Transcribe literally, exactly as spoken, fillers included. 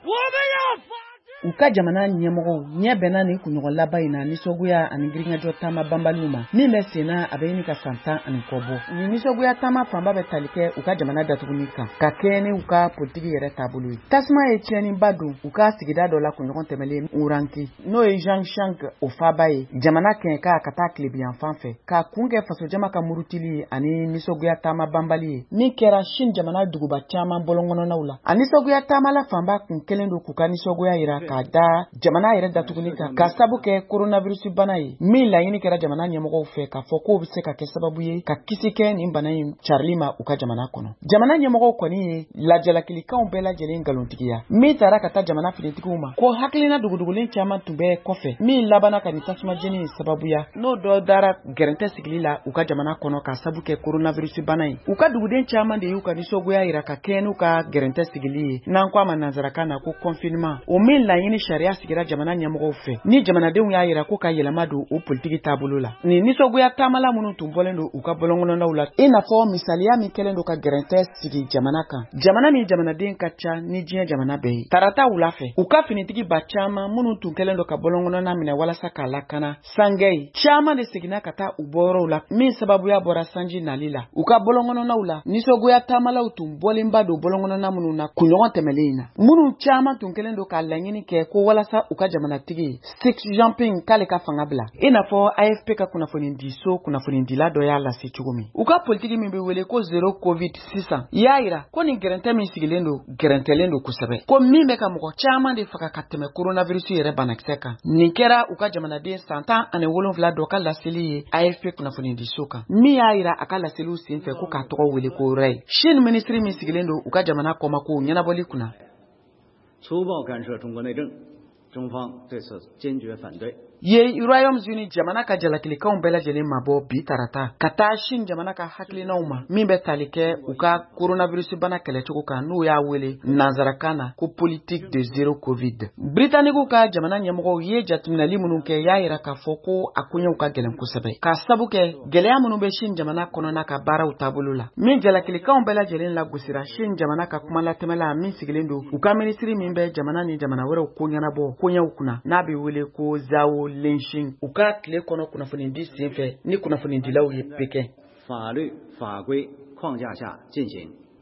U ka jamana ɲɛmɔgɔw ɲɛ bɛnna ni kunɲɔgɔn laban in na nisɔgoya ani girinkajɔ taama banbaliw ma min bɛ senna a bɛ ɲini ka san tan ani kɔ bɔ. Ni nisɔgoya taama fanba bɛ tali kɛ u ka jamana datuguni kan ka kɛɲɛ ni u ka politiki yɛrɛ taabolo ye. Tasuma ye tiɲɛniba don u ka sigida dɔ la kunɲɔgɔn tɛmɛlen Uranki n'o ye Jean Shank o faaba ye jamana kɛɲɛ ka ka taa tilebiyanfan fɛ ka kun kɛ fasojama ka murutili ani nisɔgoya taama banbali ye min kɛra Sine jamana duguba caman bɔlɔnkɔnɔnaw la. A nisɔgoya taama la fanba kun kelen don k'u ka nisɔgoya yira ka da jamana yɛrɛ datuguni kan ka sabu kɛ coronavirus bana ye min laɲini kɛra jamana ɲɛmɔgɔw fɛ k'a fɔ k'o bɛ se ka kɛ sababu ye ka kisi kɛ nin bana in carili ma u ka jamana kɔnɔ. Jamana ɲɛmɔgɔw kɔni ye lajalakilikanw bɛɛ lajɛlen nkalontigiya min taara ka taa jamana finitigiw ma ko hakilina dugudugulen caman tun bɛ kɔfɛ min labanna ka nin tasuma jeni sababuya n'o dɔ dara gɛrɛntɛ sigili la u ka jamana kɔnɔ ka sabu kɛ coronavirus bana ye. U ka duguden caman de y'u ka nisɔgoya yira ka kɛɲɛ n'u ka gɛrɛntɛ sigili ye n'an ko a ma nanzarakan na ko confinement o min laɲini sariya sigira jamana ɲɛmɔgɔw fɛ ni jamanadenw y'a yira ko ka yɛlɛma don o politiki taabolo la. Ni nisɔgoya taamala minnu tun bɔlen don u ka bɔlɔnkɔnɔnaw la i n'a fɔ misaliya min kɛlen don ka gɛrɛntɛ sigi jamana kan jamana min jamanaden ka ca ni diɲɛ jamana bɛɛ ye. Tarata wula fɛ u ka finitigiba caman minnu tun kɛlen don ka bɔlɔnkɔnɔna minɛ walasa k'a lakana sangɛ ye caman de seginna ka taa u bɔyɔrɔw la min sababuya bɔra sanji nali la. U ka bɔlɔnkɔnɔnaw la nisɔgoya taamalaw tun bɔlenba don bɔlɔnkɔnɔna minnu na kunɲɔgɔn tɛmɛlen in na minnu caman tun kɛlen don ka laɲini kɛ ko walasa u ka jamanatigi Xi Jinping k'ale ka fanga bila i n'a fɔ A F P ka kunnafoni di so kunnafoni dila dɔ y'a lase cogo min. U ka politiki min bɛ wele ko zero covid sisan y'a yira ko nin gɛrɛntɛ min sigilen don gɛrɛntɛlen don kosɛbɛ ko min bɛ ka mɔgɔ caman de faga ka tɛmɛ coronavirus yɛrɛ banakisɛ kan. Nin kɛra u ka jamanaden san tan ani wolonwula dɔ ka laseli ye A F P kunnafoni di so kan min y'a yira a ka laseliw senfɛ ko k'a tɔgɔ wele ko Ray. Chine ministre min sigilen don u ka jamana kɔma ko ɲɛnabɔli kunna. 粗暴干涉中国内政，中方对此坚决反对。 ye Royaume-Uni jamana ka jalakilikanw bɛɛ lajɛlen mabɔ bi tarata ka taa Chine jamana ka hakilinaw ma min bɛ tali kɛ u ka coronavirus bana kɛlɛcogo kan n'u y'a wele nanzarakan na ko politique de zero covid. Britanniquew ka jamana ɲɛmɔgɔw ye jateminɛli minnu kɛ y'a yira k'a fɔ ko a koɲɛw ka gɛlɛn kosɛbɛ ka sabu kɛ gɛlɛya minnu bɛ Chine jamana kɔnɔna ka baaraw taabolo la min jalakilikanw bɛɛ lajɛlen lagosira Chine jamana ka kuma latɛmɛla min sigilen don u ka ministiri min bɛ jamana ni jamana wɛrɛw ko ɲɛnabɔ koɲɛw kunna n'a bɛ wele ko Zhao Linshin u ka tile kɔnɔ kunnafoni di senfɛ ni kunnafoni dilaw ye bɛ kɛ 法律法规框架下进行